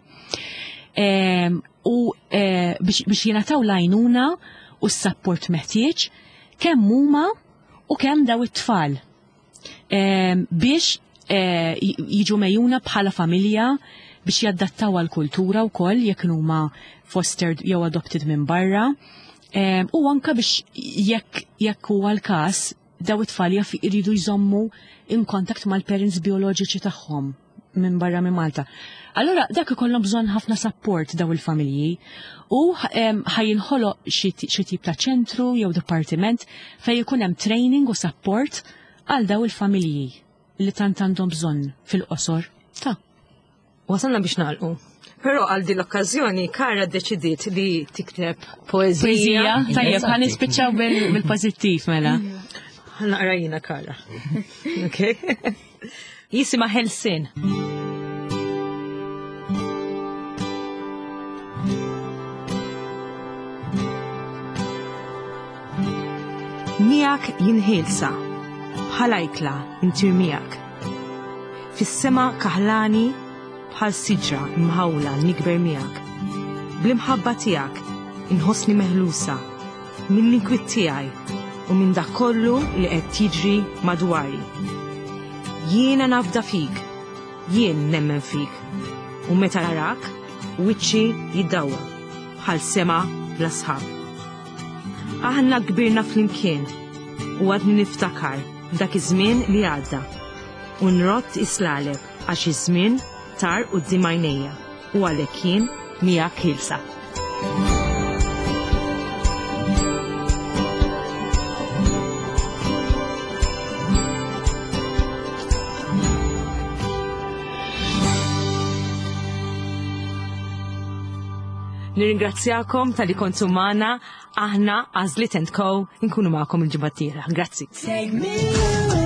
U biex jingħataw l-għajnuna u s-support meħtieġ kemm huma u kemm daw it-tfal. Biex jiġu mejjuna bħala familja biex jaddattaw għal-kultura wkoll jekk huma fostered jew adopted minn barra. U anka biex jekk huwa l-każ daw it-tfal iridu jżommu in kontakt mal-parents bioloġiċi tagħhom minn barra minn Malta. Allora dak ikollhom bżonn ħafna support daw il-familji u ħajinħoloq xi tip ta' ċentru jew dipartiment fejn ikun hemm training u support għal daw il-familji li tant għandhom bżonn fil-qosor. Wasalna biex nagħlqu. Però għal din l-okkażjoni Kara ddeċidiet li tikteb poeżija. Tajjeb, ħan nispiċċaw bil-pożittiv mela. Naqra jiena Kara. Okay. Jisimha Helsin. Miegħek jinħilsa, bħalajkla intir miegħek. Fis-sema kaħlani bħal siġra imħawla nikber miegħek. Bl-imħabba tiegħek inħossni meħlusa mill-inkwiet tiegħi u minn dak kollu li qed jiġri madwari. Jiena nafda fik, jien nemmen fik, u meta narak wiċċi jiddawwa bħal sema bla sħab. Aħna kbirna flimkien u għadni niftakar dak iż-żmien li għadda u nrott islalek għax iż-żmien tar quddiem għajnejja u għalhekk jien miegħek ħilsa. Nirringrazzjakom tal-li kontu magħna, aħna Għażliet & Co nkunu magħkom il-ġimgħa d-dieħla. Grazzi.